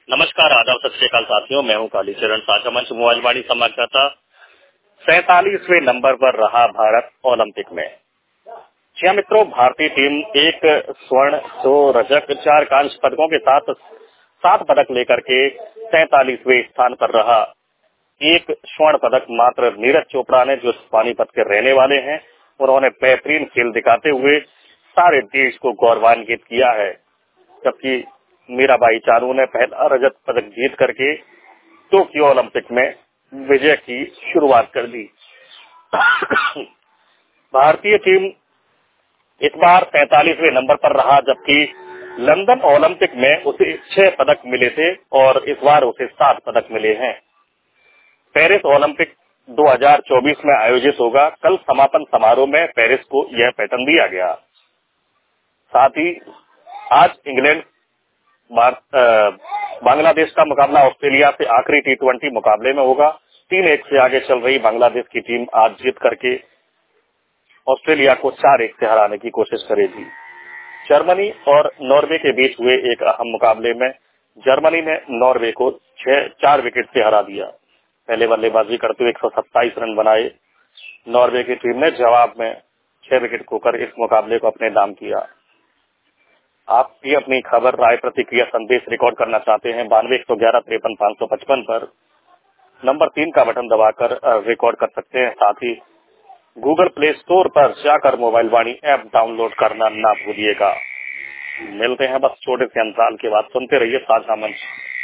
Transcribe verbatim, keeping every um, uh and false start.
नमस्कार, आदाब, सत श्री अकाल साथियों। मैं हूं कालीचरण। साझा मंच मोबाइल वाणी समाचार सैतालीसवें नंबर पर रहा भारत ओलंपिक में। जी मित्रों, भारतीय टीम एक स्वर्ण, दो रजक, चार कांस्य पदकों के साथ सात पदक लेकर के सैतालीसवें स्थान पर रहा। एक स्वर्ण पदक मात्र नीरज चोपड़ा ने, जो पानीपत के रहने वाले हैं, उन्होंने बेहतरीन खेल दिखाते हुए सारे देश को गौरवान्वित किया है। जबकि मीराबाई चानू ने पहला रजत पदक जीत करके टोक्यो ओलंपिक में विजय की शुरुआत कर दी। भारतीय टीम इस बार सैतालीसवें नंबर पर रहा, जबकि लंदन ओलंपिक में उसे छह पदक मिले थे और इस बार उसे सात पदक मिले हैं। पेरिस ओलंपिक दो हज़ार चौबीस में आयोजित होगा। कल समापन समारोह में पेरिस को यह पैटर्न दिया गया। साथ ही आज इंग्लैंड बांग्लादेश का मुकाबला ऑस्ट्रेलिया से आखिरी टी ट्वेंटी मुकाबले में होगा। तीन एक से आगे चल रही बांग्लादेश की टीम आज जीत करके ऑस्ट्रेलिया को चार एक से हराने की कोशिश करेगी। जर्मनी और नॉर्वे के बीच हुए एक अहम मुकाबले में जर्मनी ने नॉर्वे को छह चार विकेट से हरा दिया। पहले बल्लेबाजी करते हुए एक सौ सत्ताईस रन बनाए नॉर्वे की टीम ने जवाब में छह विकेट खोकर इस मुकाबले को अपने नाम किया। आप भी अपनी खबर, राय, प्रतिक्रिया, संदेश रिकॉर्ड करना चाहते हैं बानवे एक सौ ग्यारह तिरपन पाँच सौ पचपन पर नंबर तीन का बटन दबाकर रिकॉर्ड कर सकते हैं। साथ ही गूगल प्ले स्टोर पर जाकर मोबाइल वाणी ऐप डाउनलोड करना ना भूलिएगा। मिलते हैं बस छोटे से अंतराल के बाद। सुनते रहिए साझा मंच।